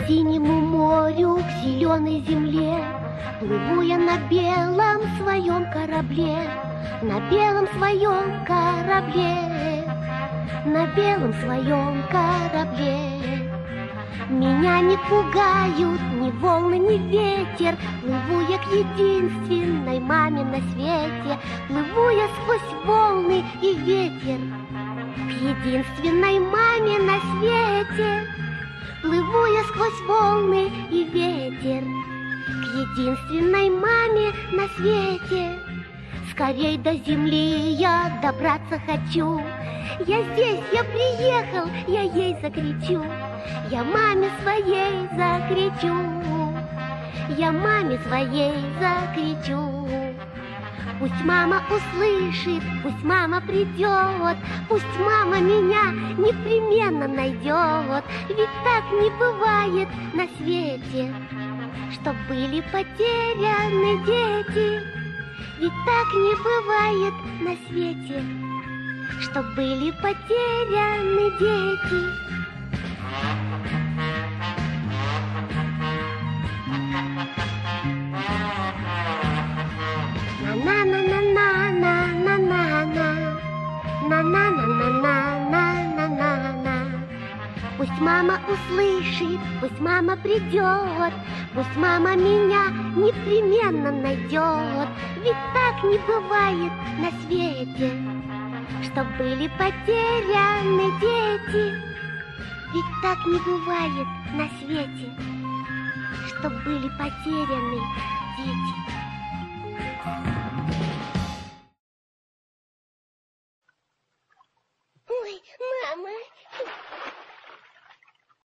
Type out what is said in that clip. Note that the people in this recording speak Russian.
синему морю, к зеленой земле плыву я на белом своем корабле, на белом своем корабле, на белом своем корабле. Меня не пугают ни волны, ни ветер, плыву я к единственной маме на свете, плыву я сквозь волны и ветер, к единственной маме на свете. Плыву я сквозь волны и ветер, к единственной маме на свете. Скорей до земли я добраться хочу, я здесь, я приехал, я ей закричу, я маме своей закричу, я маме своей закричу. Пусть мама услышит, пусть мама придет, пусть мама меня непременно найдет. Ведь так не бывает на свете, чтоб были потеряны дети. Ведь так не бывает на свете, чтоб были потеряны дети. Пусть мама услышит, пусть мама придет, пусть мама меня непременно найдет. Ведь так не бывает на свете, чтоб были потеряны дети. Ведь так не бывает на свете, чтоб были потеряны дети.